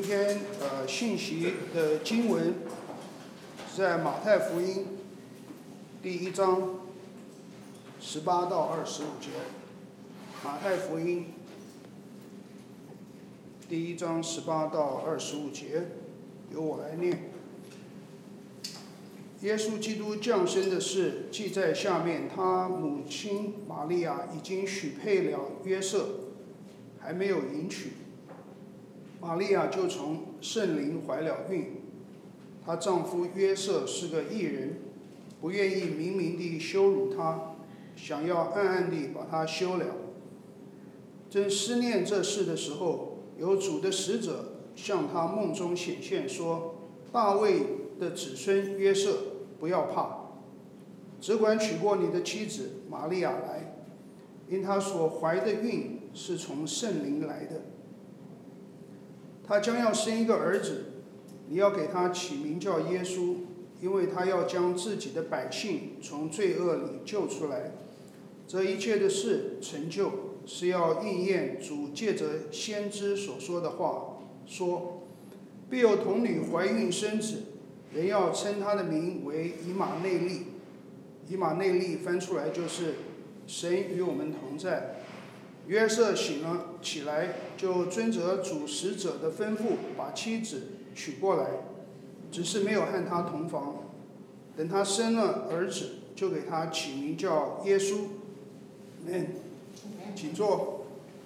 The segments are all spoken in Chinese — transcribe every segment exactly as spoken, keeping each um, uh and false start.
天呃信息的经文是在马太福音第一章十八到二十五节。马太福音第一章十八到二十五节，由我来念。耶稣基督降生的事记在下面，他母亲玛利亚已经许配了约瑟，还没有迎娶，玛利亚就从圣灵怀了孕。她丈夫约瑟是个义人，不愿意明明地羞辱她，想要暗暗地把她休了。正思念这事的时候，有主的使者向他梦中显现，说：大卫的子孙约瑟，不要怕，只管娶过你的妻子玛利亚来，因她所怀的孕是从圣灵来的。他将要生一个儿子，你要给他起名叫耶稣，因为他要将自己的百姓从罪恶里救出来。这一切的事成就，是要应验主借着先知所说的话，说：必有童女怀孕生子，人要称他的名为以马内利。以马内利翻出来就是神与我们同在。约瑟醒了起来，就遵着主使者的吩咐，把妻子娶过来，只是没有和他同房。等他生了儿子，就给他起名叫耶稣。嗯，请坐。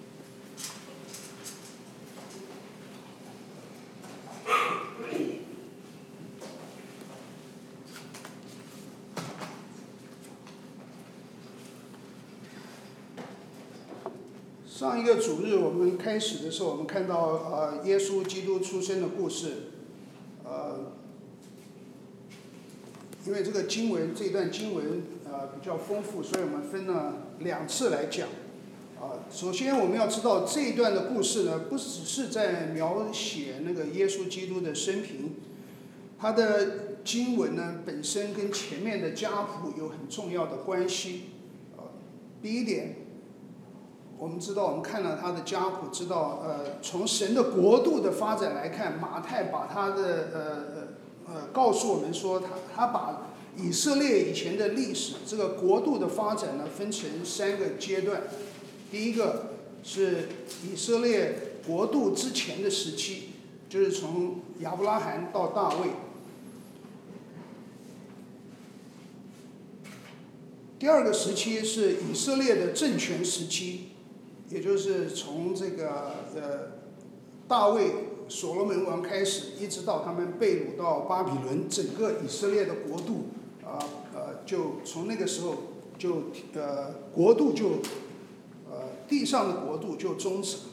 上一个主日我们开始的时候，我们看到呃耶稣基督出生的故事，呃，因为这个经文这段经文呃比较丰富，所以我们分了两次来讲。啊、呃，首先我们要知道这一段的故事呢，不只是在描写那个耶稣基督的生平，它的经文呢本身跟前面的家谱有很重要的关系。呃，第一点。我们知道，我们看了他的家谱，知道，呃，从神的国度的发展来看，马太把他的呃呃呃告诉我们说，他他把以色列以前的历史这个国度的发展呢，分成三个阶段。第一个是以色列国度之前的时期，就是从亚伯拉罕到大卫。第二个时期是以色列的政权时期。也就是从这个呃大卫所罗门王开始，一直到他们被掳到巴比伦，整个以色列的国度啊 呃, 呃就从那个时候就呃国度就呃地上的国度就终止了。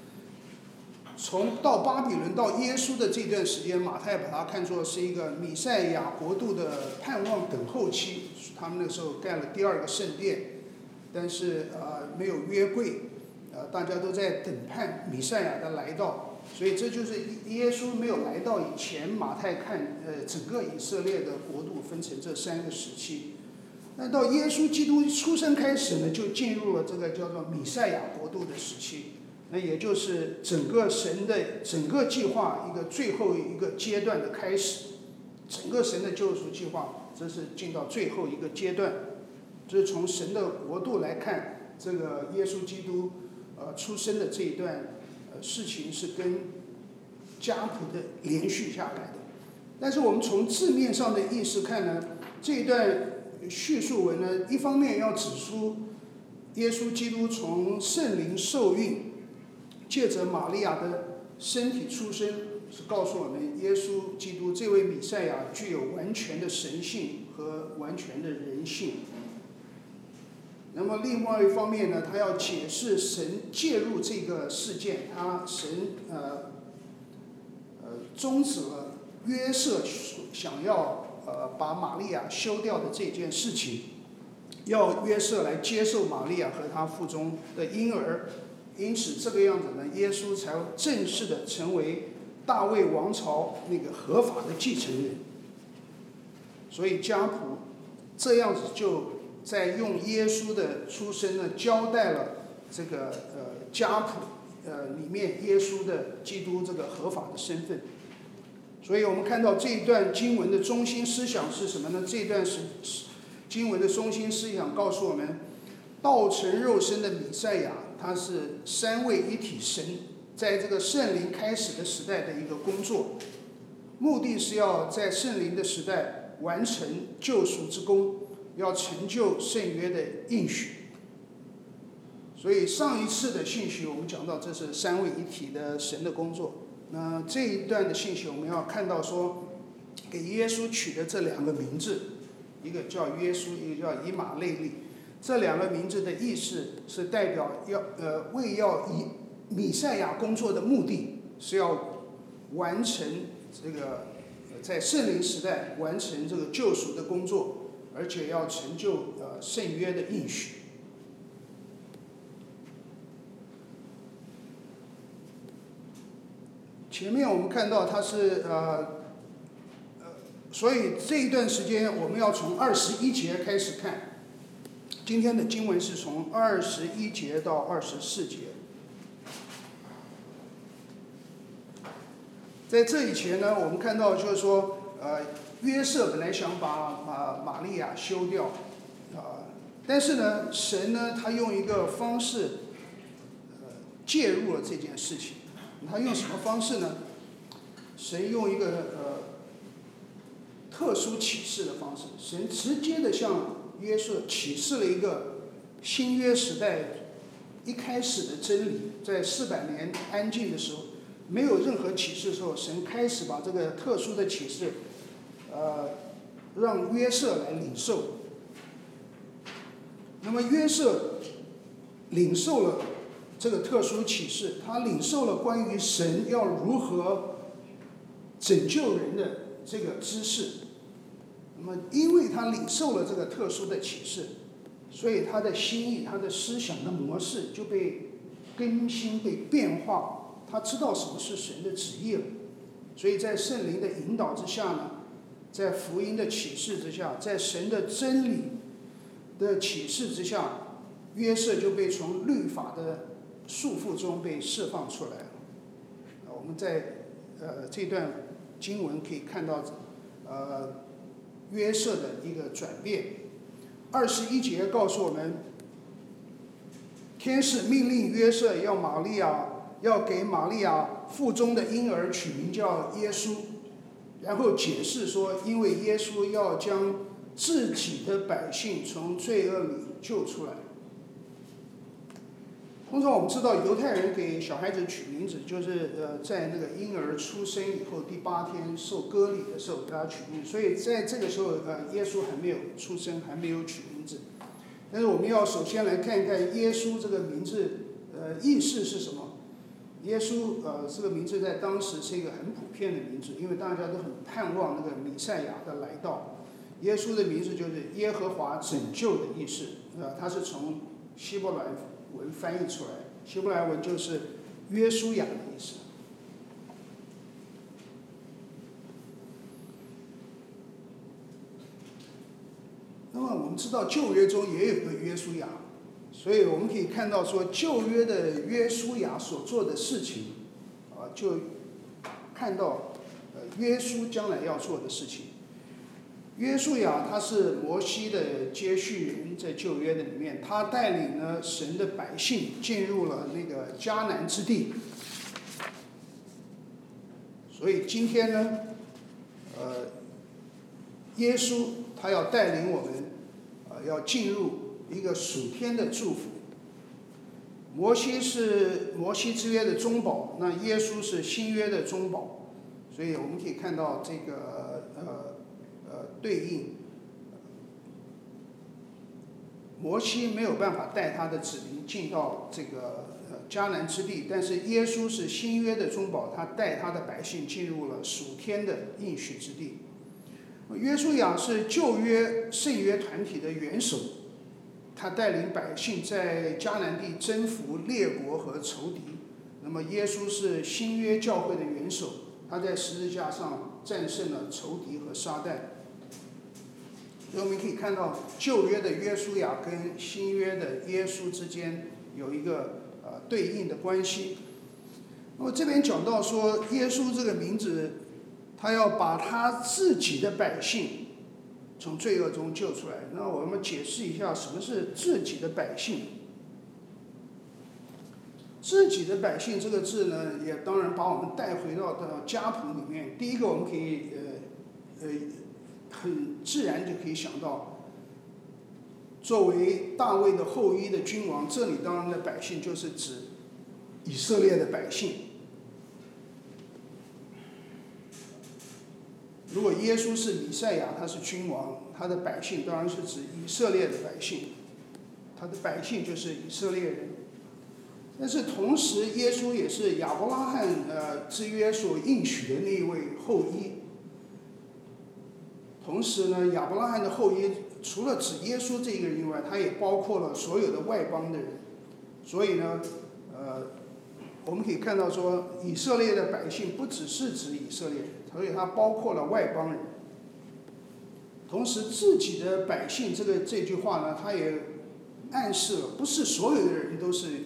从到巴比伦到耶稣的这段时间，马太把它看作是一个弥赛亚国度的盼望等候期。他们那时候盖了第二个圣殿，但是呃没有约柜。呃，大家都在等盼弥赛亚的来到，所以这就是耶稣没有来到以前，马太看呃整个以色列的国度分成这三个时期。那到耶稣基督出生开始呢，就进入了这个叫做弥赛亚国度的时期，那也就是整个神的整个计划一个最后一个阶段的开始，整个神的救赎计划，这是进到最后一个阶段。这是从神的国度来看，这个耶稣基督。呃，出生的这一段呃事情是跟家谱的连续下来的，但是我们从字面上的意思看呢，这一段叙述文呢，一方面要指出耶稣基督从圣灵受孕，借着玛利亚的身体出生，是告诉我们耶稣基督这位弥赛亚具有完全的神性和完全的人性。那么另外一方面呢，他要解释神介入这个事件，他神呃呃终止了约瑟想要呃把玛利亚休掉的这件事情，要约瑟来接受玛利亚和他腹中的婴儿，因此这个样子呢，耶稣才正式的成为大卫王朝那个合法的继承人。所以家谱这样子就。在用耶稣的出生呢，交代了这个呃家谱呃里面耶稣的基督这个合法的身份。所以我们看到这一段经文的中心思想是什么呢？这一段是经文的中心思想告诉我们，道成肉身的弥赛亚，他是三位一体神在这个圣灵开始的时代的一个工作，目的是要在圣灵的时代完成救赎之功，要成就圣约的应许。所以上一次的信息我们讲到这是三位一体的神的工作。那这一段的信息我们要看到说，给耶稣取的这两个名字，一个叫耶稣，一个叫以马内利，这两个名字的意思是代表要呃为要以弥赛亚工作的目的是要完成这个在圣灵时代完成这个救赎的工作，而且要成就呃圣约的应许。前面我们看到它是呃呃，所以这一段时间我们要从二十一节开始看。今天的经文是从二十一节到二十四节。在这以前呢，我们看到就是说，呃，约瑟本来想把马玛利亚休掉，啊、呃，但是呢，神呢，他用一个方式，呃，介入了这件事情。他用什么方式呢？神用一个呃特殊启示的方式，神直接的向约瑟启示了一个新约时代一开始的真理。在四百年安静的时候，没有任何启示的时候，神开始把这个特殊的启示，呃，让约瑟来领受。那么约瑟领受了这个特殊启示，他领受了关于神要如何拯救人的这个知识。那么因为他领受了这个特殊的启示，所以他的心意，他的思想的模式就被更新，被变化，他知道什么是神的旨意了。所以在圣灵的引导之下呢，在福音的启示之下，在神的真理的启示之下，约瑟就被从律法的束缚中被释放出来了。我们在呃这段经文可以看到，呃约瑟的一个转变。二十一节告诉我们，天使命令约瑟要玛利亚要给玛利亚腹中的婴儿取名叫耶稣，然后解释说，因为耶稣要将自己的百姓从罪恶里救出来。通常我们知道犹太人给小孩子取名字，就是呃在那个婴儿出生以后第八天受割礼的时候给他取名，所以在这个时候呃耶稣还没有出生，还没有取名字。但是我们要首先来看一看耶稣这个名字呃意思是什么。耶稣呃这个名字在当时是一个很普遍的名字，因为大家都很盼望那个弥赛亚的来到。耶稣的名字就是耶和华拯救的意思，呃它是从希伯来文翻译出来，希伯来文就是约书亚的意思。那么我们知道旧约中也有个约书亚，所以我们可以看到说旧约的约书亚所做的事情，啊，就看到呃约书将来要做的事情。约书亚他是摩西的接续人，在旧约的里面，他带领了神的百姓进入了那个迦南之地。所以今天呢，呃，耶稣他要带领我们，呃，要进入一个属天的祝福。摩西是摩西之约的中保，那耶稣是新约的中保，所以我们可以看到这个呃。呃，对应，摩西没有办法带他的子民进到这个呃迦南之地，但是耶稣是新约的中保，他带他的百姓进入了属天的应许之地。约书亚是旧约圣约团体的元首，他带领百姓在迦南地征服列国和仇敌。那么耶稣是新约教会的元首，他在十字架上战胜了仇敌和撒旦。所以我们可以看到旧约的约书亚跟新约的耶稣之间有一个呃对应的关系。 那么这边讲到说，耶稣这个名字，他要把他自己的百姓从罪恶中救出来。那我们解释一下什么是自己的百姓。自己的百姓这个字呢，也当然把我们带回到到家谱里面。第一个，我们可以呃呃很自然就可以想到，作为大卫的后裔的君王，这里当然的百姓就是指以色列的百姓。如果耶稣是弥赛亚，他是君王，他的百姓当然是指以色列的百姓，他的百姓就是以色列人。但是同时，耶稣也是亚伯拉罕呃之约所应许的那一位后裔。同时呢，亚伯拉罕的后裔除了指耶稣这个人以外，他也包括了所有的外邦的人。所以呢，呃，我们可以看到说，以色列的百姓不只是指以色列人，所以它包括了外邦人。同时，自己的百姓这个这句话呢，它也暗示了，不是所有的人都是。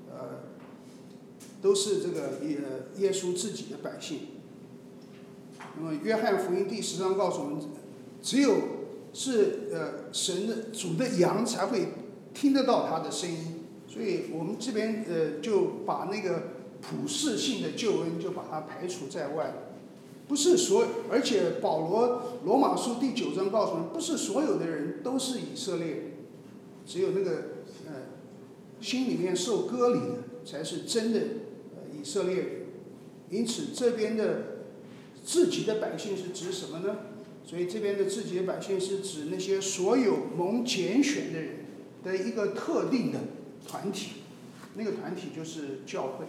都是这个耶耶稣自己的百姓。那么约翰福音第十章告诉我们，只有是呃神的主的羊才会听得到他的声音。所以我们这边呃就把那个普世性的救恩就把它排除在外了。不是所有，而且保罗罗马书第九章告诉我们，不是所有的人都是以色列人，只有那个呃心里面受割礼的才是真的以色列人。因此这边的自己的百姓是指什么呢？所以这边的自己的百姓是指那些所有蒙拣选的人的一个特定的团体，那个团体就是教会。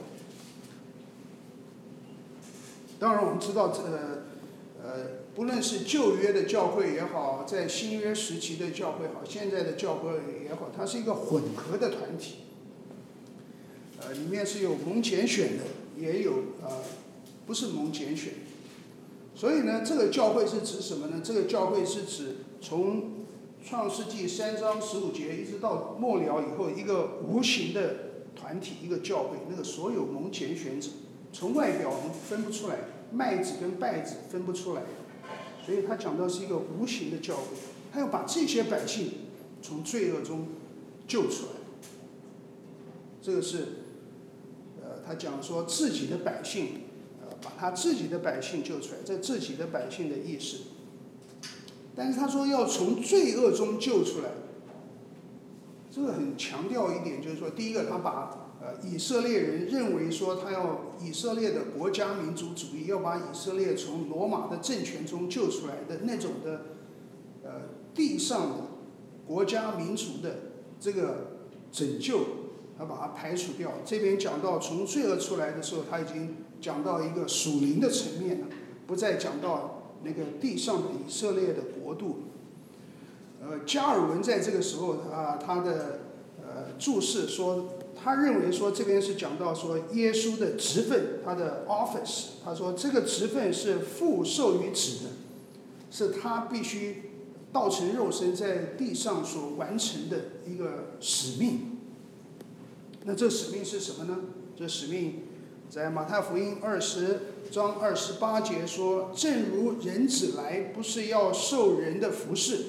当然我们知道这呃呃不论是旧约的教会也好，在新约时期的教会也好，现在的教会也好，它是一个混合的团体。呃，里面是有蒙拣选的，也有呃不是蒙拣选。所以呢，这个教会是指什么呢？这个教会是指从创世纪三章十五节一直到末了以后，一个无形的团体，一个教会，那个所有蒙拣选者，从外表我们分不出来，麦子跟稗子分不出来，所以他讲到是一个无形的教会，他要把这些百姓从罪恶中救出来。这个是呃，他讲说自己的百姓，呃，把他自己的百姓救出来，这自己的百姓的意思。但是他说要从罪恶中救出来，这个很强调一点，就是说，第一个他把呃以色列人认为说他要以色列的国家民族主义，要把以色列从罗马的政权中救出来的那种的呃地上的国家民族的这个拯救，他把它排除掉。这边讲到从罪恶出来的时候，他已经讲到一个属灵的层面了，不再讲到那个地上的以色列的国度。呃，加尔文在这个时候啊，他的呃注释说，他认为说这边是讲到说耶稣的职分，他的 office， 他说这个职分是父授予子的，是他必须道成肉身在地上所完成的一个使命。那这使命是什么呢？这使命在马太福音二十章二十八节说，正如人子来，不是要受人的服侍，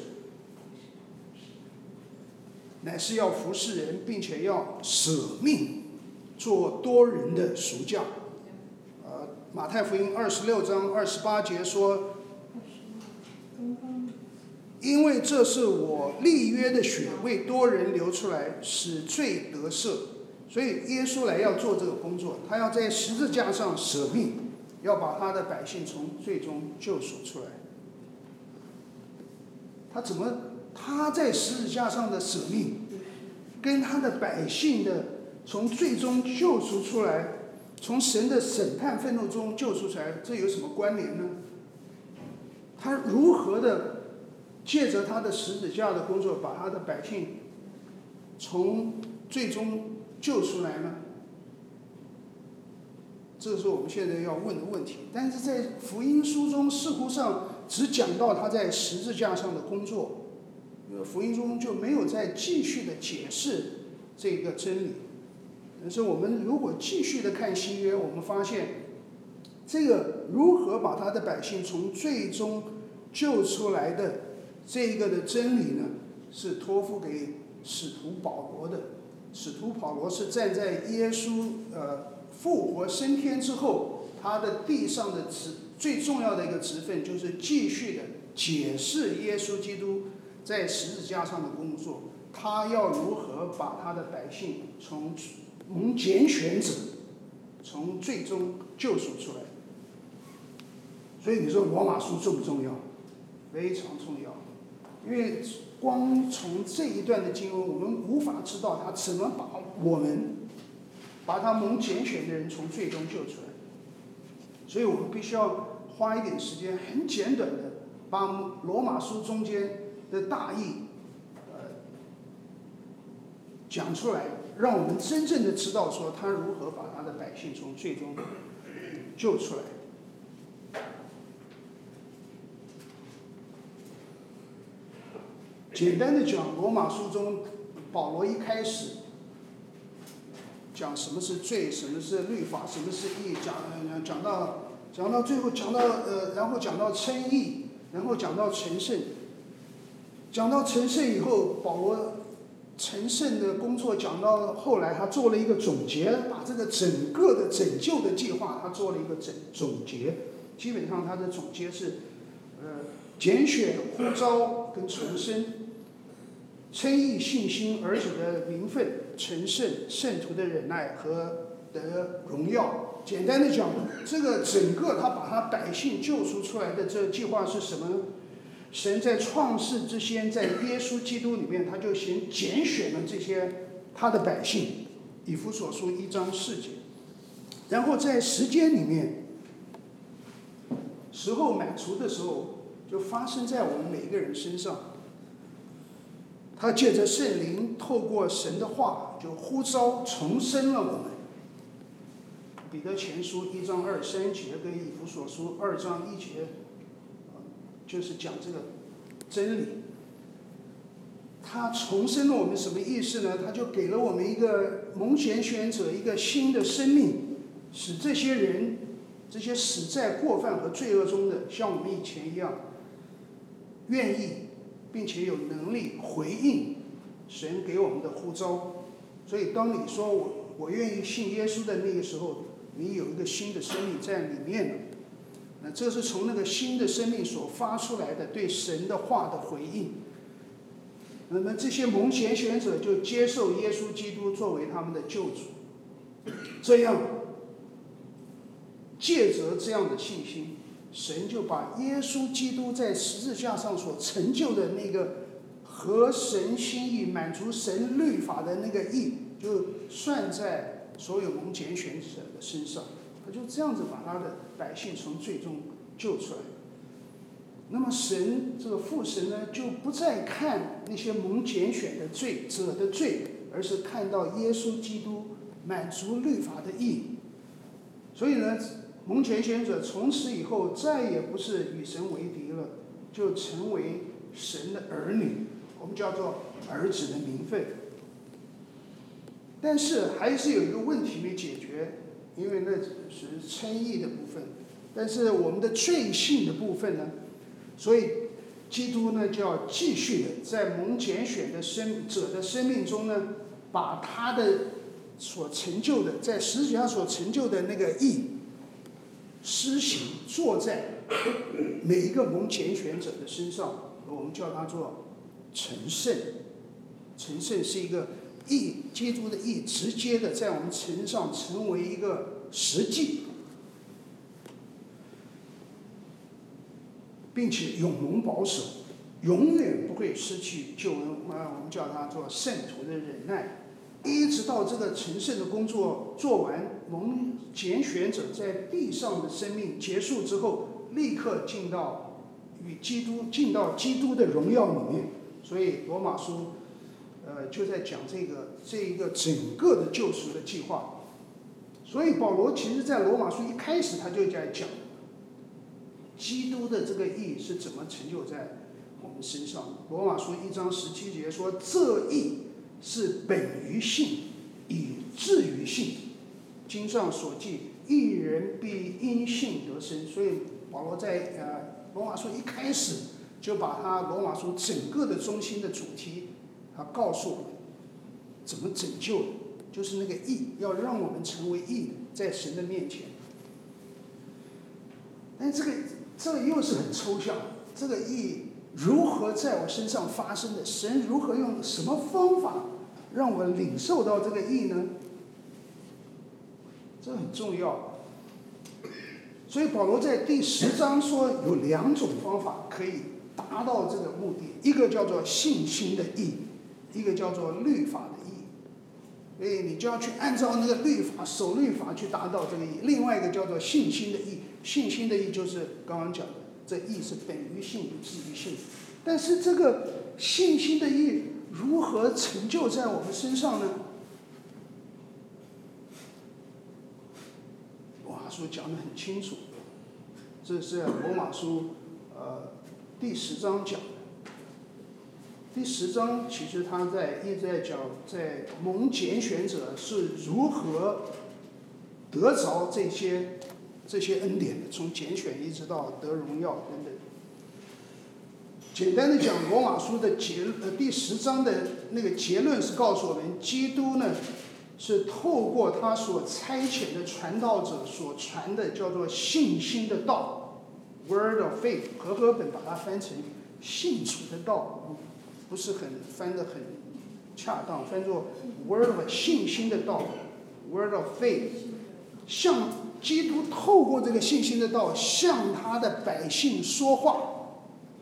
乃是要服侍人，并且要舍命做多人的赎价。呃，马太福音二十六章二十八节说，因为这是我立约的血为多人流出来，使罪得赦。所以耶稣来要做这个工作，他要在十字架上舍命，要把他的百姓从罪中救赎出来。他怎么？他在十字架上的舍命，跟他的百姓的从罪中救赎出来，从神的审判愤怒中救赎出来，这有什么关联呢？他如何的借着他的十字架的工作，把他的百姓从罪中救出来呢？这是我们现在要问的问题。但是在福音书中似乎上只讲到他在十字架上的工作，福音中就没有再继续的解释这个真理。 但是我们如果继续的看新约，我们发现这个如何把他的百姓从最终救出来的这一个的真理呢，是托付给使徒保罗的。使徒保罗是站在耶稣呃复活升天之后，他的地上的职最重要的一个职分，就是继续的解释耶稣基督在十字架上的工作，他要如何把他的百姓从蒙拣选者从最终救赎出来。所以你说罗马书重不重要？非常重要，因为光从这一段的经文，我们无法知道他怎么把我们把他蒙拣选的人从最终救出来。所以我们必须要花一点时间，很简短的把罗马书中间的大意呃讲出来，让我们真正的知道说他如何把他的百姓从最终救出来。简单的讲，罗马书中保罗一开始讲什么是罪，什么是律法，什么是义，讲讲到讲到最后讲到呃，然后讲到称义，然后讲到成圣，讲到成圣以后，保罗成圣的工作讲到后来，他做了一个总结，把这个整个的拯救的计划，他做了一个总总结。基本上他的总结是，呃，拣选、呼召跟重生。称义、信心、儿子的名分、成圣、圣徒的忍耐和得荣耀。简单的讲，这个整个他把他百姓救赎出来的这个计划是什么呢？神在创世之前，在耶稣基督里面，他就先拣选了这些他的百姓，以弗所书一章四节。然后在时间里面，时候满足的时候，就发生在我们每一个人身上。他借着圣灵，透过神的话，就呼召重生了我们。彼得前书一章二三节跟以弗所书二章一节，就是讲这个真理。他重生了我们什么意思呢？他就给了我们一个蒙拣选者一个新的生命，使这些人，这些死在过犯和罪恶中的，像我们以前一样，愿意并且有能力回应神给我们的呼召。所以当你说我我愿意信耶稣的那个时候，你有一个新的生命在里面了。那这是从那个新的生命所发出来的对神的话的回应。那么这些蒙拣选者就接受耶稣基督作为他们的救主，这样借着这样的信心，神就把耶稣基督在十字架上所成就的那个合神心意、满足神律法的那个义，就算在所有蒙拣选者的身上。他就这样子把他的百姓从最终救出来。那么神这个父神呢，就不再看那些蒙拣选的罪者的罪，而是看到耶稣基督满足律法的义。所以呢，蒙拣选者从此以后再也不是与神为敌了，就成为神的儿女，我们叫做儿子的名分。但是还是有一个问题没解决，因为那是称义的部分，但是我们的罪性的部分呢，所以基督呢就要继续的在蒙拣选的生者的生命中呢，把他的所成就的，在十字架所成就的那个义施行，做在每一个蒙拣选者的身上，我们叫它做成圣。成圣是一个义，基督的义直接的在我们身上成为一个实际，并且永蒙保守，永远不会失去救恩。我们叫它做圣徒的忍耐，一直到这个成圣的工作做完，蒙拣选者在地上的生命结束之后，立刻进到与基督进到基督的荣耀里面。所以罗马书呃就在讲这个这一个整个的救赎的计划。所以保罗其实在罗马书一开始他就在讲基督的这个义是怎么成就在我们身上。罗马书一章十七节说，这义是本于信， 以至于信。经上所记，义人必因信得生。所以保罗在呃罗马书一开始就把他罗马书整个的中心的主题，他告诉我们怎么拯救，就是那个义，要让我们成为义，在神的面前。但这个这个又是很抽象，这个义如何在我身上发生的？神如何用什么方法让我领受到这个义呢？这很重要。所以保罗在第十章说有两种方法可以达到这个目的，一个叫做信心的义，一个叫做律法的义。所以你就要去按照那个律法守律法去达到这个义。另外一个叫做信心的义，信心的义就是刚刚讲的，这义是本于信以至于信。但是这个信心的义如何成就在我们身上呢？罗马书讲得很清楚，这是罗马书呃第十章讲的。第十章其实他在一直在讲，在蒙拣选者是如何得着这些这些恩典的，从拣选一直到得荣耀等等。简单的讲，罗马书的结呃第十章的那个结论是告诉我们，基督呢是透过他所差遣的传道者所传的叫做信心的道 ，word of faith， 和合本把它翻成信主的道，不是很翻得很恰当，翻作 word of 信心的道 ，word of faith， 向基督透过这个信心的道向他的百姓说话，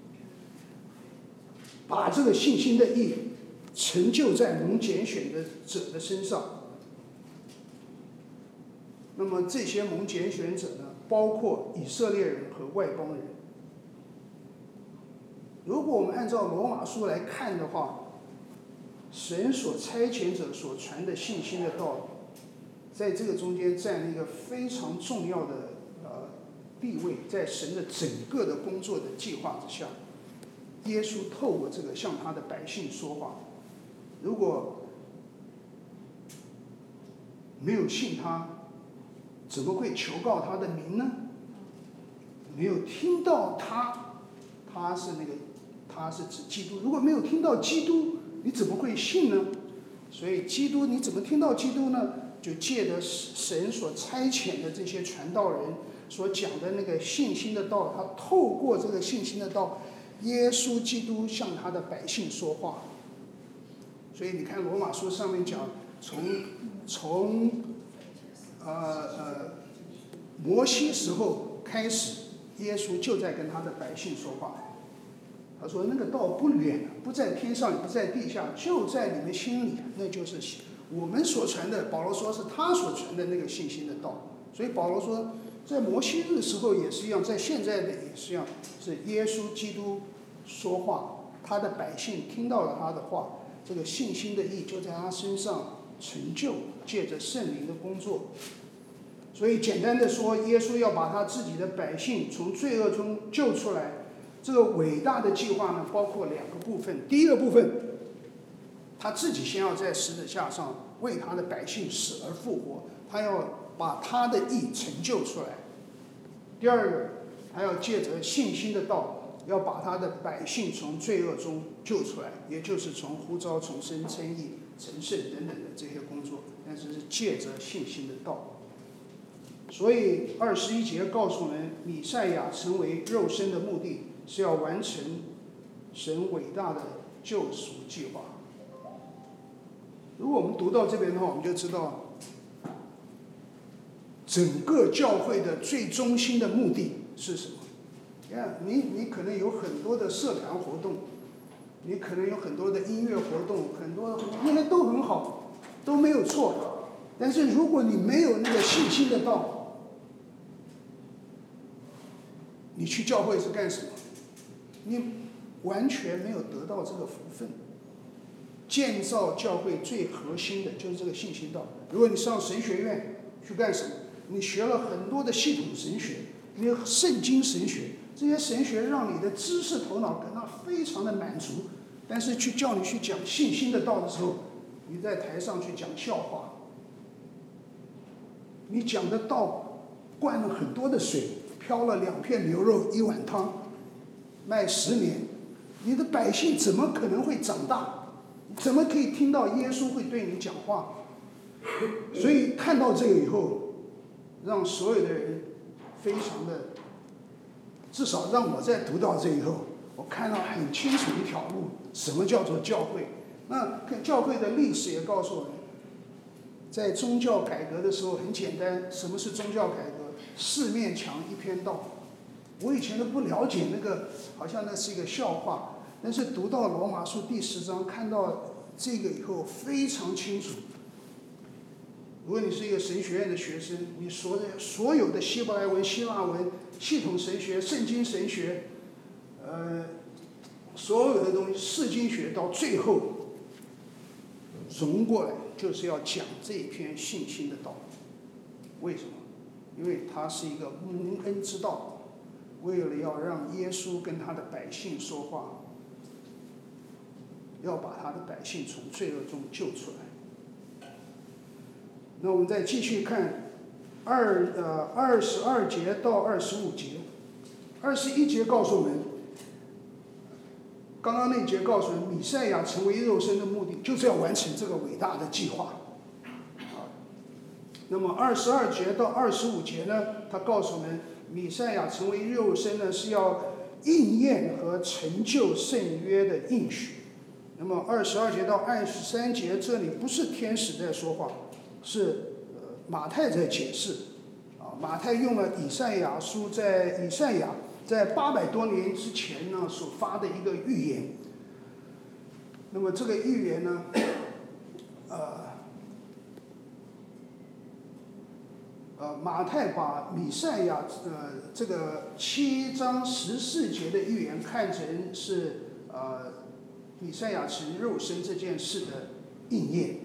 把这个信心的义成就在蒙拣选的者的身上。那么这些蒙拣选者呢，包括以色列人和外邦人。如果我们按照罗马书来看的话，神所差遣者所传的信心的道理，在这个中间占了一个非常重要的呃地位，在神的整个的工作的计划之下，耶稣透过这个向他的百姓说话。如果没有信他，怎么会求告他的名呢？没有听到他，他是那个，他是指基督。如果没有听到基督，你怎么会信呢？所以基督你怎么听到基督呢？就借着神所差遣的这些传道人所讲的那个信心的道，他透过这个信心的道，耶稣基督向他的百姓说话。所以你看罗马书上面讲，从从呃呃摩西时候开始，耶稣就在跟他的百姓说话。他说那个道不远，不在天上也不在地下，就在你们心里，那就是我们所传的。保罗说是他所传的那个信心的道。所以保罗说在摩西日时候也是一样，在现在的也是一样，是耶稣基督说话，他的百姓听到了他的话，这个信心的义就在他身上成就，借着圣灵的工作。所以简单的说，耶稣要把他自己的百姓从罪恶中救出来。这个伟大的计划呢，包括两个部分。第一个部分，他自己先要在十字架上为他的百姓死而复活，他要把他的义成就出来。第二个，他要借着信心的道，要把他的百姓从罪恶中救出来，也就是从呼召、重生、称义、成圣等等的这些工作，但是是借着信心的道。所以二十一节告诉我们，弥赛亚成为肉身的目的是要完成神伟大的救赎计划。如果我们读到这边的话，我们就知道整个教会的最中心的目的是什么。你看，你你可能有很多的社团活动，你可能有很多的音乐活动，很多那些都很好，都没有错。但是如果你没有那个信心的道，你去教会是干什么？你完全没有得到这个福分。建造教会最核心的就是这个信心道。如果你上神学院去干什么？你学了很多的系统神学，你有圣经神学，这些神学让你的知识头脑感到非常的满足。但是去叫你去讲信心的道的时候，你在台上去讲笑话， 你讲的道灌了很多的水，飘了两片牛肉一碗汤，卖十年，你的百姓怎么可能会长大？怎么可以听到耶稣会对你讲话？所以看到这个以后，让所有的人非常的，至少让我在读到这以后，我看到很清楚一条路，什么叫做教会？那教会的历史也告诉我们，在宗教改革的时候很简单，什么是宗教改革？四面墙一篇道。我以前都不了解那个，好像那是一个笑话，但是读到罗马书第十章，看到这个以后非常清楚。如果你是一个神学院的学生，你所的所有的希伯来文、希腊文、系统神学、圣经神学，呃，所有的东西，释经学到最后融过来，就是要讲这一篇信心的道。为什么？因为它是一个蒙恩之道，为了要让耶稣跟他的百姓说话，要把他的百姓从罪恶中救出来。那我们再继续看二呃二十二节到二十五节，二十一节告诉我们，刚刚那节告诉我们，弥赛亚成为肉身的目的，就是要完成这个伟大的计划。啊，那么二十二节到二十五节呢，他告诉我们，弥赛亚成为肉身呢，是要应验和成就圣约的应许。那么二十二节到二十三节，这里不是天使在说话。是呃马太在解释，啊，马太用了以赛亚书在以赛亚在八百多年之前呢所发的一个预言。那么这个预言呢，呃，呃马太把以赛亚呃这个七章十四节的预言看成是呃以赛亚成肉身这件事的应验。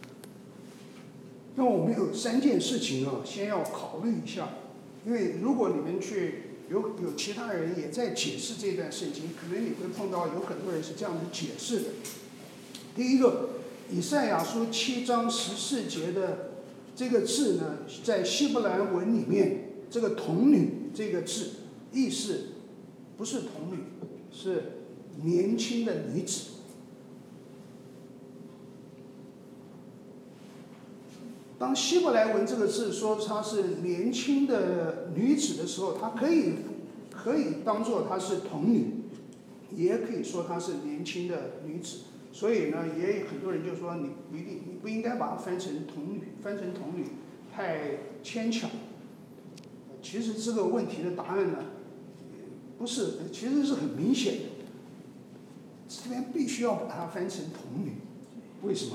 那我们有三件事情啊，先要考虑一下，因为如果你们去有有其他人也在解释这段圣经，可能你会碰到有很多人是这样子解释的。第一个，以赛亚书七章十四节的这个字呢，在希伯来文里面，这个童女这个字意思不是童女，是年轻的女子。当希伯来文这个字说她是年轻的女子的时候，它可以可以当做她是童女，也可以说她是年轻的女子。所以呢，也有很多人就说你不一定，你不应该把它翻成童女，翻成童女太牵强。其实这个问题的答案呢，不是，其实是很明显的。这边必须要把它翻成童女，为什么？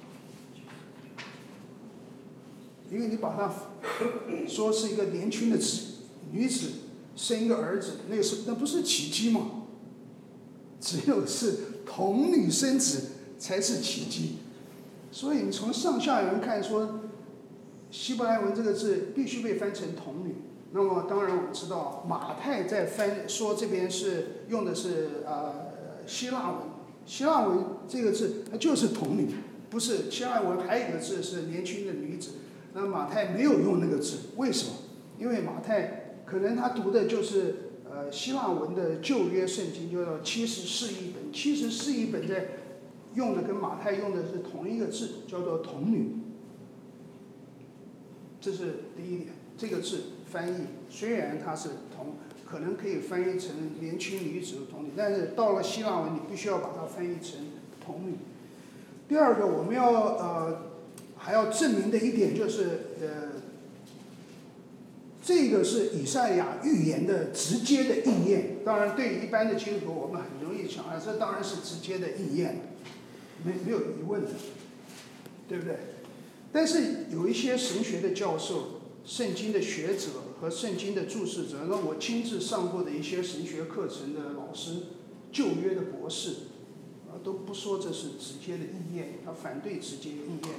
因为你把它说是一个年轻的女子生一个儿子，那是那不是奇迹吗？只有是童女生子才是奇迹。所以你从上下文看说，希伯来文这个字必须被翻成童女。那么当然我们知道，马太在翻说这边是用的是呃希腊文，希腊文这个字它就是童女，不是希腊文还有一个字是年轻的女子。那马太没有用那个字，为什么？因为马太可能他读的就是呃希腊文的旧约圣经，就叫七十四译本。七十四译本在用的跟马太用的是同一个字，叫做童女。这是第一点，这个字翻译虽然它是同，可能可以翻译成年轻女子的童女，但是到了希腊文，你必须要把它翻译成童女。第二个，我们要呃。还要证明的一点就是，呃，这个是以赛亚预言的直接的应验。当然，对于一般的基督徒，我们很容易想啊，这当然是直接的应验，没没有疑问的，对不对？但是有一些神学的教授、圣经的学者和圣经的注释者，那我亲自上过的一些神学课程的老师、旧约的博士，啊，都不说这是直接的应验，他反对直接应验。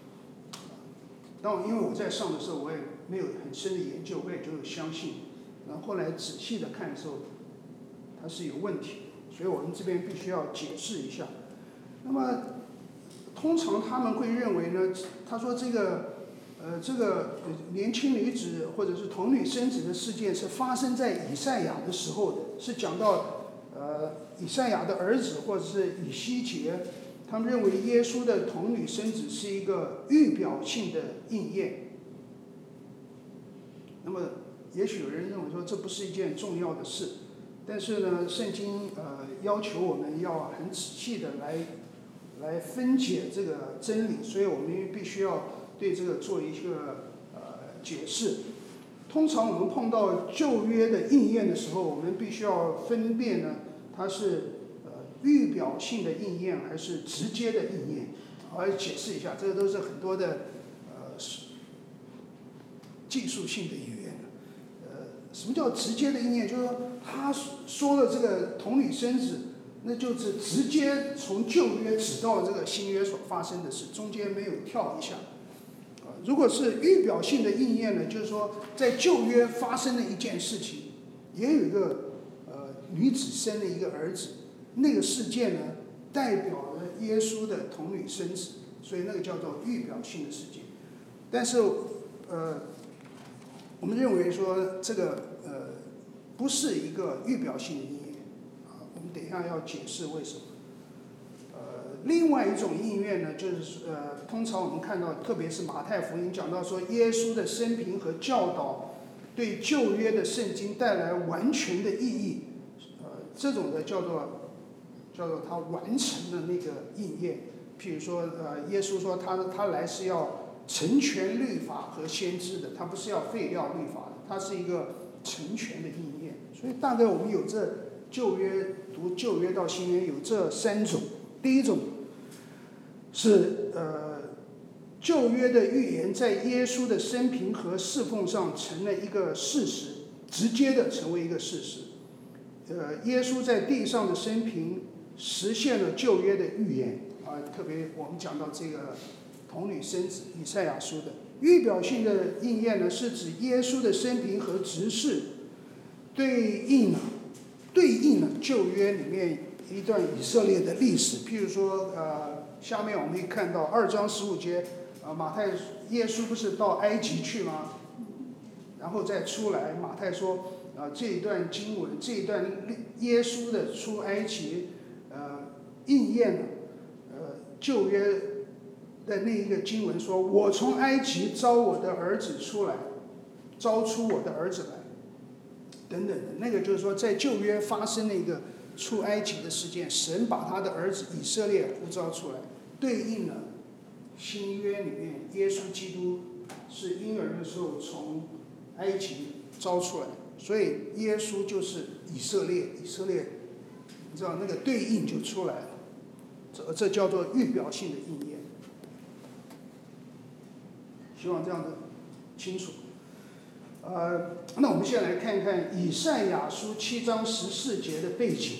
但因为我在上的时候，我也没有很深的研究，我也就相信。然后后来仔细的看的时候，它是有问题，所以我们这边必须要解释一下。那么，通常他们会认为呢，他说这个呃，这个年轻女子或者是童女生子的事件是发生在以赛亚的时候的，是讲到呃以赛亚的儿子或者是以西结，他们认为耶稣的童女生子是一个预表性的应验。那么也许有人认为说这不是一件重要的事，但是呢，圣经呃要求我们要很仔细的来来分解这个真理，所以我们必须要对这个做一个呃解释。通常我们碰到旧约的应验的时候，我们必须要分辨呢，它是呃预表性的应验还是直接的应验。我要解释一下，这个都是很多的呃技术性的语言。呃，什么叫直接的应验？就是说他说了这个童女生子，那就是直接从旧约指到这个新约所发生的事，中间没有跳一下。如果是预表性的应验呢，就是说在旧约发生的一件事情，也有一个呃女子生了一个儿子，那个事件呢代表了耶稣的童女生子，所以那个叫做预表性的事件。但是呃，我们认为说这个呃不是一个预表性的应验啊，我们等一下要解释为什么。另外一种应验呢，就是呃，通常我们看到，特别是马太福音讲到说，耶稣的生平和教导对旧约的圣经带来完全的意义，呃，这种的叫做叫做他完成了那个应验。譬如说，呃，耶稣说他他来是要成全律法和先知的，他不是要废掉律法的，他是一个成全的应验。所以大概我们有这旧约读旧约到新约有这三种。第一种是呃旧约的预言在耶稣的生平和侍奉上成了一个事实，直接的成为一个事实。呃，耶稣在地上的生平实现了旧约的预言啊、呃，特别我们讲到这个童女生子以赛亚书的预表性的应验呢，是指耶稣的生平和执事对应了对应了旧约里面一段以色列的历史。譬如说呃，下面我们可以看到二章十五节，呃，马太耶稣不是到埃及去吗？然后再出来，马太说呃这一段经文，这一段耶稣的出埃及呃应验了呃旧约的那一个经文说，我从埃及招我的儿子出来，招出我的儿子来等等的，那个就是说在旧约发生了一个出埃及的事件，神把他的儿子以色列呼召出来，对应了新约里面耶稣基督是婴儿的时候从埃及招出来，所以耶稣就是以色列，以色列你知道那个对应就出来了，这这叫做预表性的应验。希望这样的清楚。呃，那我们现在来看一看以赛亚书七章十四节的背景。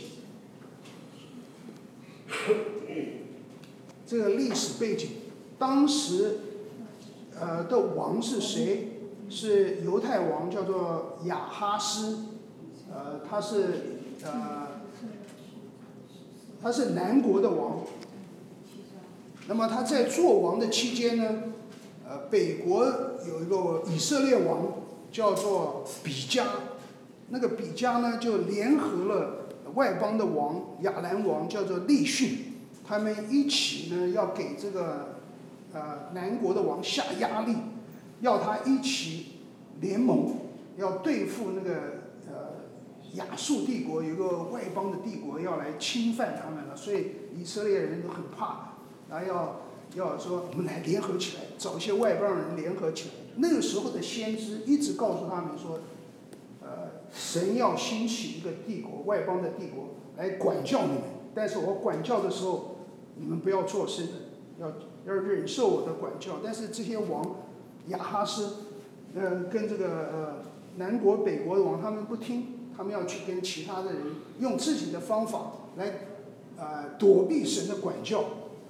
这个历史背景，当时呃的王是谁？是犹太王，叫做亚哈斯，呃，他是呃他是南国的王。那么他在做王的期间呢，呃，北国有一个以色列王叫做比加，那个比加呢就联合了外邦的王亚兰王叫做利逊，他们一起呢要给这个呃南国的王下压力，要他一起联盟，要对付那个呃亚述帝国，有一个外邦的帝国要来侵犯他们了，所以以色列人都很怕，然后要要说我们来联合起来，找一些外邦人联合起来。那个时候的先知一直告诉他们说，呃，神要兴起一个帝国，外邦的帝国来管教你们，但是我管教的时候，你们不要作声，要要忍受我的管教。但是这些王亚哈斯，呃，跟这个呃南国北国的王他们不听，他们要去跟其他的人用自己的方法来呃躲避神的管教。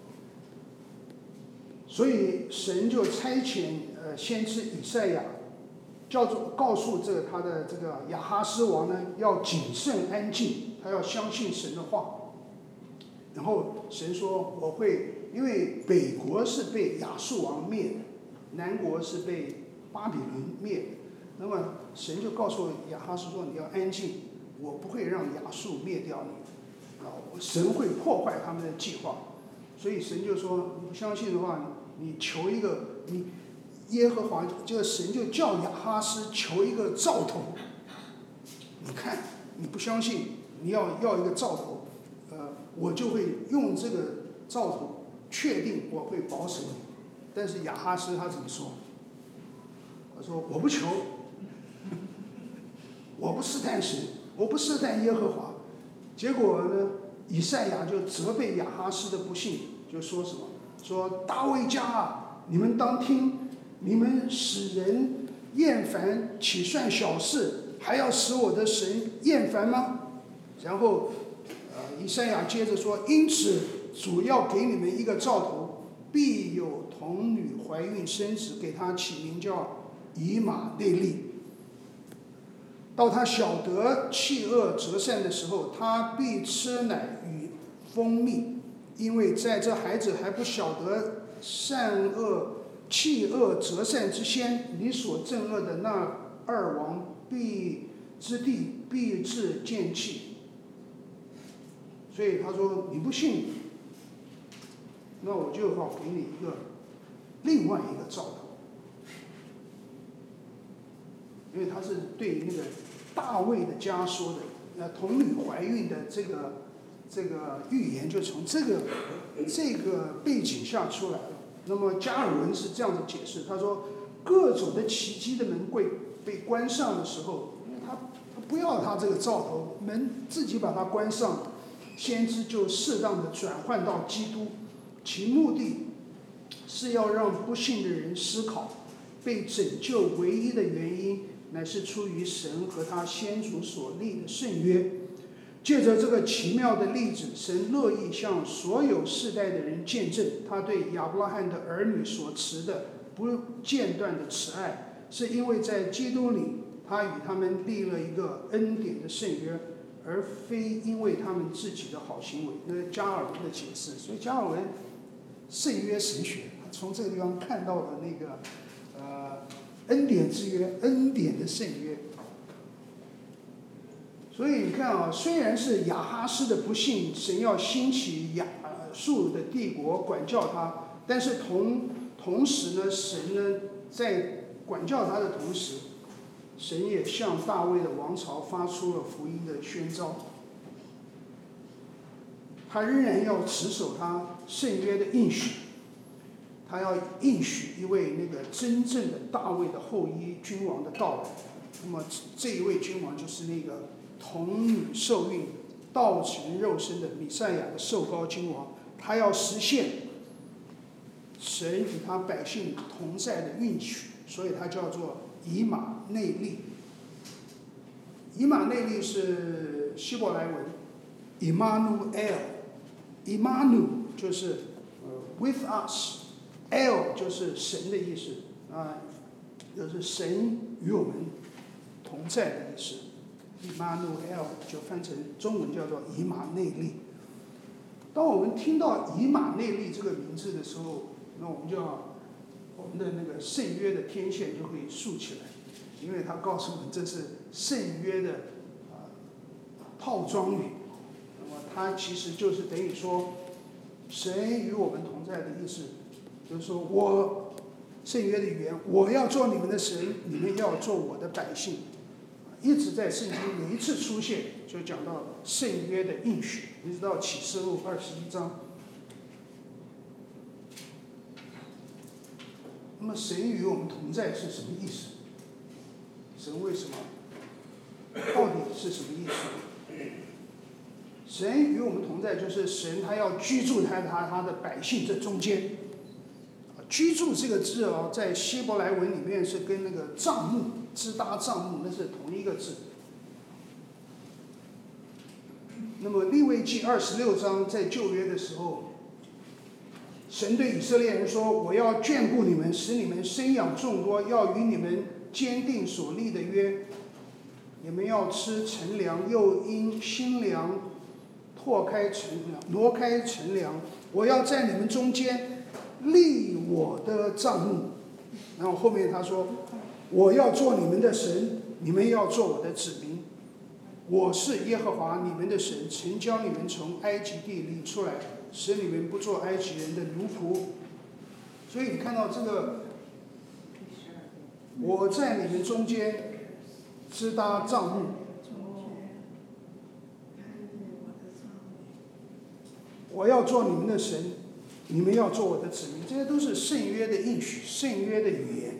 所以神就差遣呃先知以赛亚，叫做告诉这个他的这个亚哈斯王呢，要谨慎安静，他要相信神的话。然后神说我会，因为北国是被亚述王灭的， 南国是被巴比伦灭的。那么神就告诉亚哈斯说：“你要安静，我不会让亚述灭掉你，啊，神会破坏他们的计划。”所以神就说：“你不相信的话，你求一个，你耶和华这个神就叫亚哈斯求一个兆头。你看，你不相信，你要要一个兆头，呃，我就会用这个兆头确定我会保守你。”但是亚哈斯他怎么说？他说：“我不求。”我不试探神，我不试探耶和华。结果呢，以赛亚就责备亚哈斯的不幸，就说什么？说大卫家啊，你们当听，你们使人厌烦，岂算小事？还要使我的神厌烦吗？然后，呃，以赛亚接着说：因此，主要给你们一个兆头，必有童女怀孕生子，给他起名叫以马内利。到他晓得弃恶择善的时候，他必吃奶与蜂蜜，因为在这孩子还不晓得善恶弃恶择善之先，你所憎恶的那二王必之地必至见弃。所以他说：“你不信，那我就好给你一个另外一个兆头。”因为他是对那个大卫的家说的，呃，童女怀孕的这个这个预言就从这个这个背景下出来了。那么加尔文是这样子解释，他说各种的奇迹的门柜被关上的时候，因为他他不要他这个兆头，门自己把它关上，先知就适当的转换到基督，其目的是要让不信的人思考，被拯救唯一的原因乃是出于神和他先祖所立的圣约。借着这个奇妙的例子，神乐意向所有世代的人见证他对亚伯拉罕的儿女所持的不间断的慈爱，是因为在基督里他与他们立了一个恩典的圣约，而非因为他们自己的好行为。那是加尔文的解释。所以加尔文圣约神学，从这个地方看到了那个呃恩典之约，恩典的圣约。所以你看啊，虽然是亚哈斯的不幸，神要兴起亚述的帝国管教他，但是同同时呢，神呢在管教他的同时，神也向大卫的王朝发出了福音的宣召。他仍然要持守他圣约的应许，他要应许一位那个真正的大卫的后裔君王的到来。那么这一位君王就是那个童女受孕、道成肉身的弥赛亚的受膏君王，他要实现神与他百姓同在的应许，所以他叫做以马内利。以马内利是希伯来文 Immanuel，Immanuel 就是呃 with us，El 就是神的意思啊，就是神与我们同在的意思。Immanuel 就翻成中文叫做以马内利。当我们听到以马内利这个名字的时候，那我们就要我们的那个圣约的天线就会竖起来，因为它告诉我们这是圣约的呃套装语。那么它其实就是等于说神与我们同在的意思，就是说我圣约的语言，我要做你们的神，你们要做我的百姓。一直在圣经每一次出现就讲到圣约的应许，一直到启示录二十一章。那么神与我们同在是什么意思？神为什么？到底是什么意思？神与我们同在，就是神他要居住在他他的百姓这中间。居住这个字哦，在希伯来文里面是跟那个帐幕、支搭帐幕那是同一个字。那么利未记二十六章在旧约的时候，神对以色列人说：“我要眷顾你们，使你们生养众多，要与你们坚定所立的约。你们要吃陈粮，又因新粮拓开陈粮，挪开陈粮。我要在你们中间立我的帐幕， 然后后面他说：“我要做你们的神，你们要做我的子民。我是耶和华你们的神，曾将你们从埃及地领出来，使你们不做埃及人的奴仆。”所以你看到这个，我在你们中间支搭帐幕，我要做你们的神，你们要做我的子民，这些都是圣约的应许，圣约的语言。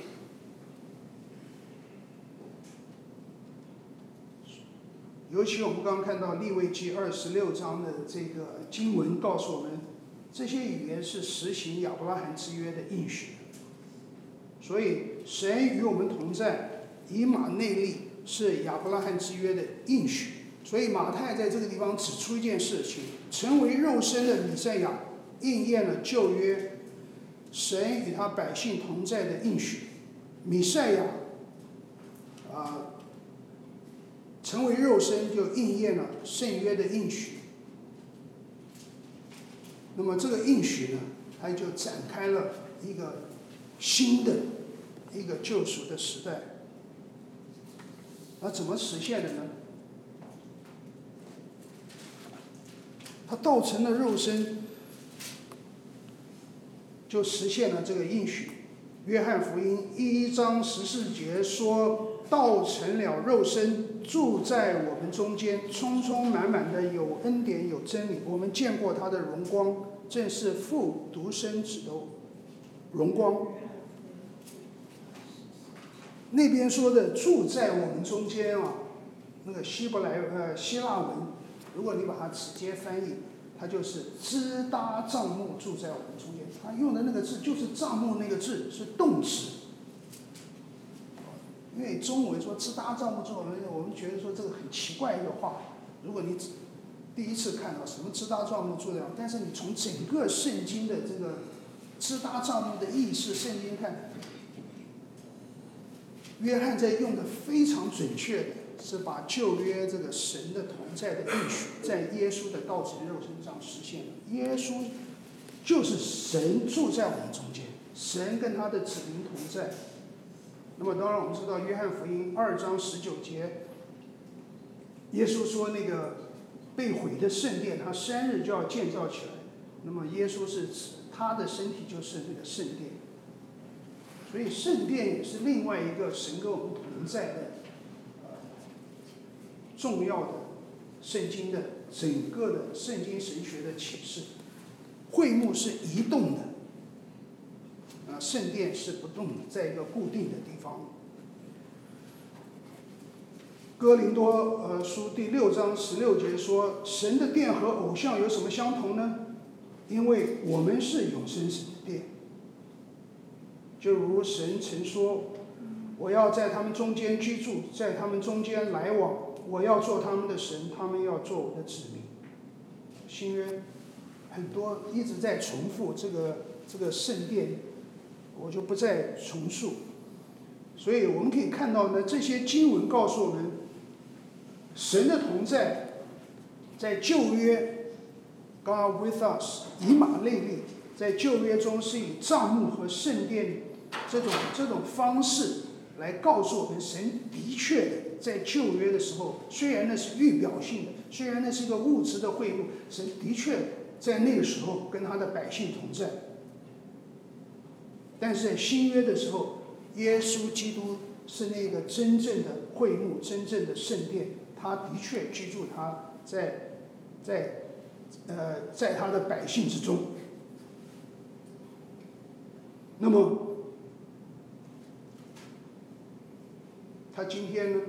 尤其我们刚刚看到利未记二十六章的这个经文告诉我们，这些语言是实行亚伯拉罕之约的应许。所以神与我们同在，以马内利是亚伯拉罕之约的应许。所以马太在这个地方指出一件事情：成为肉身的弥赛亚应验了旧约神与他百姓同在的应许。弥赛亚啊、呃，成为肉身就应验了圣约的应许。那么这个应许呢，它就展开了一个新的一个救赎的时代。那怎么实现的呢？他道成了肉身，就实现了这个应许。约翰福音一章十四节说：“道成了肉身，住在我们中间，充充满满的有恩典有真理。我们见过他的荣光，正是父独生子的荣光。”那边说的住在我们中间啊，那个希伯来呃希腊文，如果你把它直接翻译，它就是支搭帐幕住在我们中间。他用的那个字就是帐幕那个字，是动词。因为中文说支搭帐幕住我们，我们觉得说这个很奇怪一个话。如果你第一次看到什么支搭帐幕住在，但是你从整个圣经的这个支搭帐幕的意思，圣经看，约翰在用的非常准确的，是把旧约这个神的同在的应许，在耶稣的道成肉身上实现了。耶稣就是神住在我们中间，神跟他的子民同在。那么当然我们知道约翰福音二章十九节，耶稣说那个被毁的圣殿，他三日就要建造起来。那么耶稣是指他的身体就是那个圣殿。所以圣殿也是另外一个神跟我们同在的、呃、重要的圣经的整个的圣经神学的启示。会幕是移动的，啊、呃，圣殿是不动的，在一个固定的地方。哥林多呃书第六章十六节说：“神的殿和偶像有什么相同呢？因为我们是永生神的殿。就如神曾说，我要在他们中间居住，在他们中间来往，我要做他们的神，他们要做我的子民。”新约很多一直在重复这个这个圣殿，我就不再重述。所以我们可以看到呢，这些经文告诉我们，神的同在在旧约 God with us 以马内利，在旧约中是以帐幕和圣殿这种这种方式来告诉我们，神的确的在旧约的时候，虽然那是预表性的，虽然那是一个物质的会幕，神的确在那个时候跟他的百姓同在。但是在新约的时候，耶稣基督是那个真正的会幕，真正的圣殿，他的确居住他在在呃在他的百姓之中。那么他今天呢？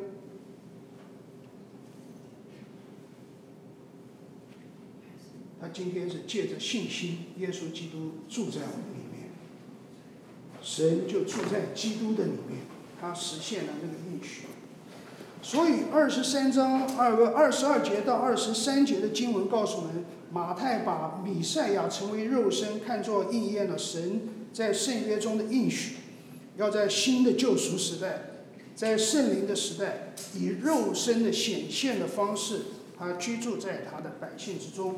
他今天是借着信心，耶稣基督住在我们里面，神就住在基督的里面，他实现了那个应许。所以二十三章二二十二节到二十三节的经文告诉我们，马太把弥赛亚成为肉身看作应验了神在圣约中的应许，要在新的救赎时代，在圣灵的时代，以肉身的显现的方式，他居住在他的百姓之中。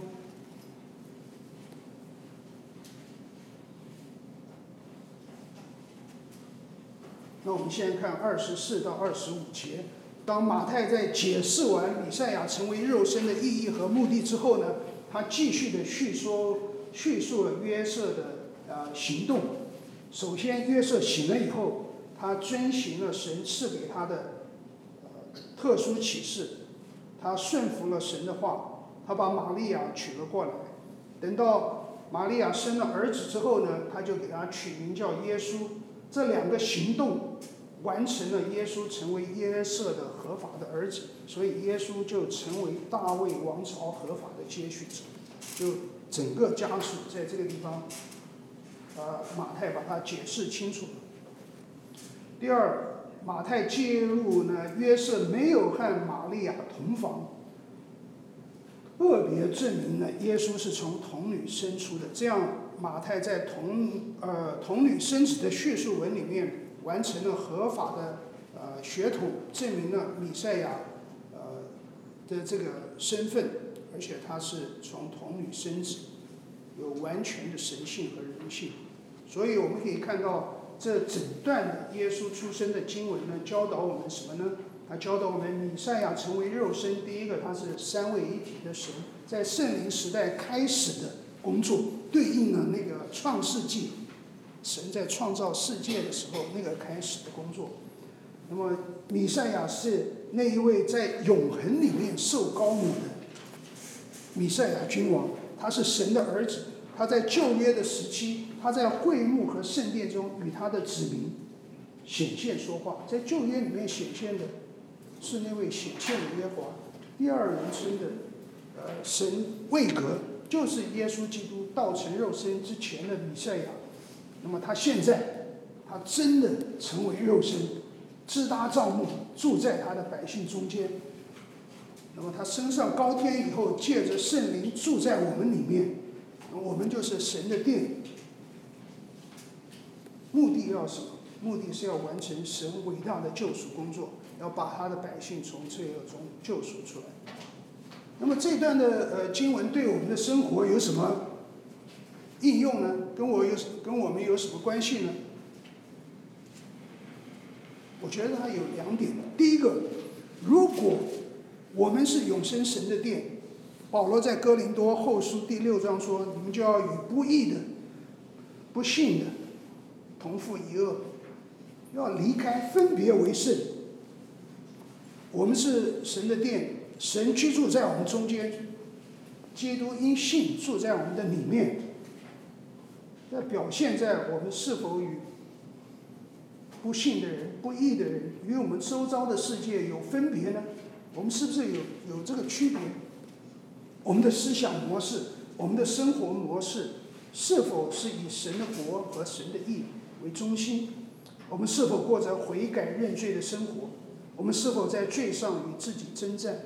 那我们现在看二十四到二十五节，当马太在解释完弥赛亚成为肉身的意义和目的之后呢，他继续的叙说叙述了约瑟的呃行动。首先，约瑟醒了以后，他遵行了神赐给他的呃特殊启示，他顺服了神的话，他把玛利亚娶了过来。等到玛利亚生了儿子之后呢，他就给他取名叫耶稣。这两个行动完成了耶稣成为约瑟的合法的儿子，所以耶稣就成为大卫王朝合法的接续者。就整个家属在这个地方，呃，马太把它解释清楚了。第二，马太介入呢，约瑟没有和玛利亚同房，特别证明了耶稣是从童女生出的。这样，马太在童呃童女生子的叙述文里面完成了合法的呃血统，证明了弥赛亚呃的这个身份，而且他是从童女生子，有完全的神性和人性。所以我们可以看到，这整段的耶稣出生的经文呢，教导我们什么呢？他教导我们，弥赛亚成为肉身，第一个，他是三位一体的神，在圣灵时代开始的工作，对应了那个创世纪，神在创造世界的时候那个开始的工作。那么，弥赛亚是那一位在永恒里面受高抹的弥赛亚君王，他是神的儿子。他在旧约的时期，他在会幕和圣殿中与他的子民显现说话。在旧约里面显现的是那位显现的耶和华，第二人称的呃神位格，就是耶稣基督道成肉身之前的弥赛亚。那么他现在，他真的成为肉身，支搭帐幕，住在他的百姓中间。那么他升上高天以后，借着圣灵住在我们里面，我们就是神的殿。目的要什么？目的是要完成神伟大的救赎工作，要把他的百姓从罪恶中救赎出来。那么这段的呃经文对我们的生活有什么应用呢？跟我有跟我们有什么关系呢？我觉得它有两点。第一个，如果我们是永生神的殿，保罗在哥林多后书第六章说，你们就要与不义的、不信的同负一恶，要离开，分别为圣。我们是神的殿，神居住在我们中间，基督因信住在我们的里面。那表现在我们是否与不信的人、不义的人，与我们周遭的世界有分别呢？我们是不是有有这个区别？我们的思想模式，我们的生活模式，是否是以神的国和神的义为中心？我们是否过着悔改认罪的生活？我们是否在罪上与自己征战？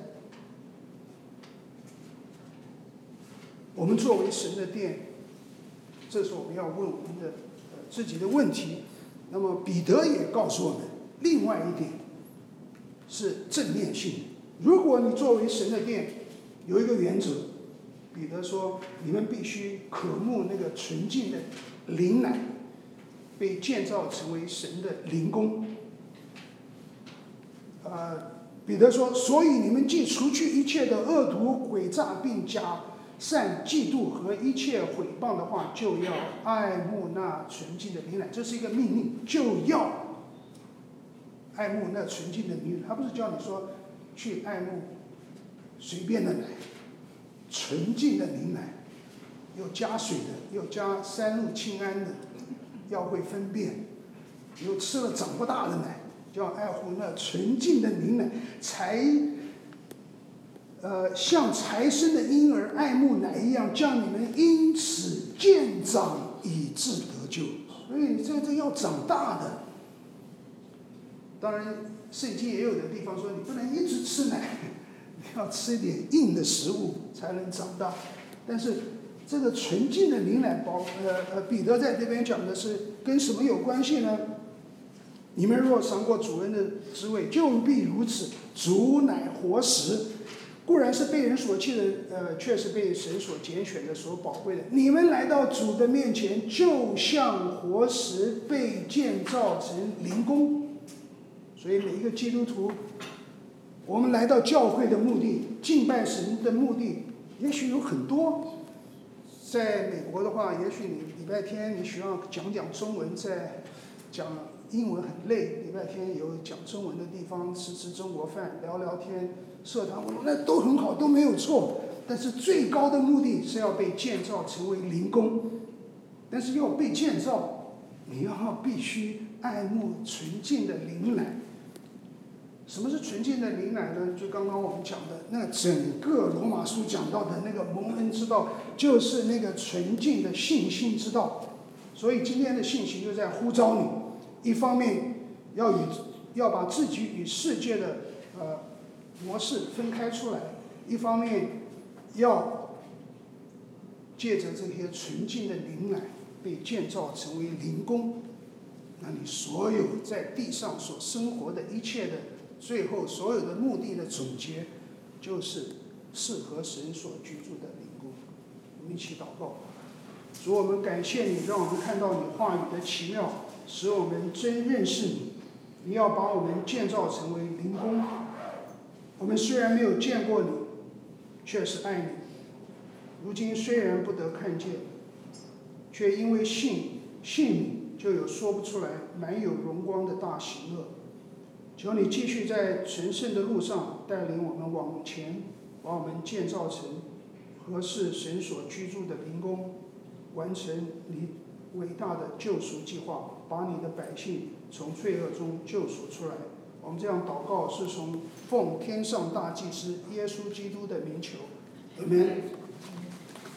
我们作为神的殿，这是我们要问我们的、呃、自己的问题。那么彼得也告诉我们，另外一点是正面性。如果你作为神的殿，有一个原则，彼得说，你们必须渴慕那个纯净的灵奶，被建造成为神的灵宫。呃，彼得说，所以你们既除去一切的恶毒、诡诈，并假善、嫉妒和一切毁谤的话，就要爱慕那纯净的灵奶。这是一个命令，就要爱慕那纯净的灵奶。他不是叫你说去爱慕随便的奶，纯净的灵奶，有加水的，有加三氯氰胺的，要会分辨。有吃了长不大的奶，就要爱护那纯净的灵奶，才呃像才生的婴儿爱慕奶一样，叫你们因此渐长，以致得救。所以你这这要长大的。当然，圣经也有的地方说，你不能一直吃奶，你要吃一点硬的食物才能长大。但是这个纯净的灵奶，保呃呃彼得在这边讲的是跟什么有关系呢？你们若尝过主恩的滋味，就必如此。主乃活石，固然是被人所弃的，呃，却是被神所拣选的、所宝贵的。你们来到主的面前，就像活石被建造成灵宫。 所以每一个基督徒，我们来到教会的目的，敬拜神的目的，也许有很多。在美国的话，也许你礼拜天你需要讲讲中文，在讲英文很累，礼拜天有讲中文的地方，吃吃中国饭，聊聊天，社团活动，那都很好，都没有错。但是最高的目的是要被建造成为灵宫，但是要被建造，你要必须爱慕纯净的灵奶。什么是纯净的灵奶呢？就刚刚我们讲的那整个罗马书讲到的那个蒙恩之道，就是那个纯净的信心之道。所以今天的信息就在呼召你，一方面要与要把自己与世界的呃模式分开出来，一方面要借着这些纯净的灵奶被建造成为灵宫。那你所有在地上所生活的一切的最后所有的目的的总结，就是适合神所居住的灵宫。我们一起祷告。主，我们感谢你，让我们看到你话语的奇妙，使我们真认识你。你要把我们建造成为灵宫。我们虽然没有见过你，却是爱你。如今虽然不得看见，却因为信信你，就有说不出来满有荣光的大喜乐。求你继续在神圣的路上带领我们往前，把我们建造成合适神所居住的灵宫，完成你伟大的救赎计划，把你的百姓从罪恶中救赎出来。我们这样祷告是从奉天上大祭司耶稣基督的名求，阿们。